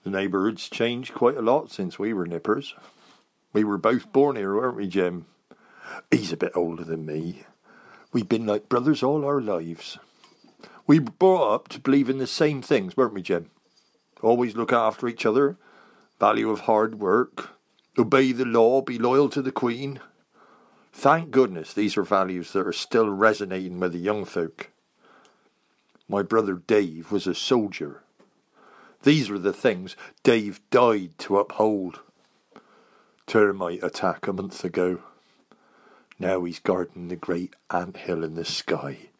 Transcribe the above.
The neighbourhood's changed quite a lot since we were nippers. We were both born here, weren't we, Jim? He's a bit older than me. We've been like brothers all our lives. We were brought up to believe in the same things, weren't we, Jim? Always look after each other, value of hard work, obey the law, be loyal to the Queen. Thank goodness these are values that are still resonating with the young folk. My brother Dave was a soldier. These were the things Dave died to uphold. Termite attack a month ago. Now he's guarding the great anthill in the sky.